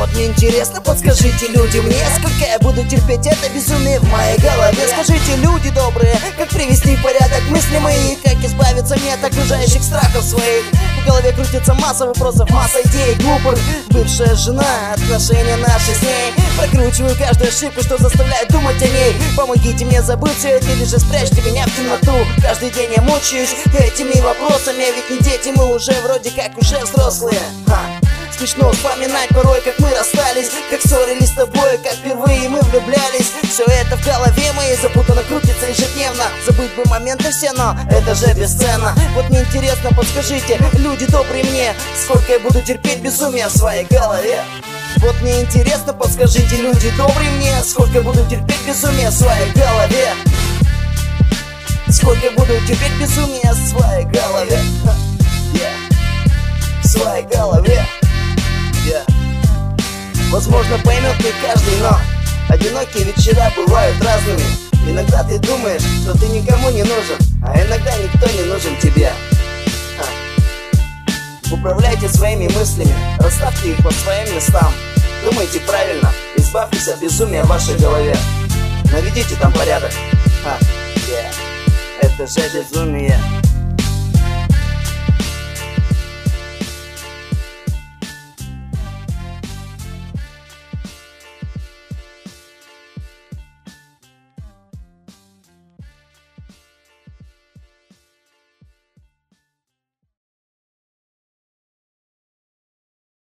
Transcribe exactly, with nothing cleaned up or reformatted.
Вот мне интересно, подскажите, люди, мне, сколько я буду терпеть это безумие в моей голове. Скажите, люди добрые, как привести в порядок мысли мои, как избавиться мне от окружающих страхов своих. В голове крутится масса вопросов, масса идей глупых. Бывшая жена, отношения наши с ней. Прокручиваю каждую ошибку, что заставляет думать о ней. Помогите мне забыть все это, или же спрячьте меня в темноту. Каждый день я мучаюсь этими вопросами, ведь не дети, мы уже вроде как уже взрослые. Ха. Смешно вспоминать порой, как мы расстались, как ссорились с тобой, как впервые мы влюблялись. Все это в голове моей запутанно крутится ежедневно. Забыть бы моменты все, но это же бесценно. Вот мне интересно, подскажите, люди добрые, мне, сколько я буду терпеть безумие в своей голове. Вот мне интересно, подскажите, люди добрые, мне, сколько я буду терпеть безумие в своей голове. Сколько я буду терпеть безумие в своей голове. Yeah. В своей голове. Yeah. Возможно, поймет не каждый, но одинокие вечера бывают разными. Иногда ты думаешь, что ты никому не нужен, а иногда никто не нужен тебе. Ха. Управляйте своими мыслями, расставьте их по своим местам. Думайте правильно, избавьтесь от безумия в вашей голове. Наведите там порядок. Ха. Yeah. Это же безумие.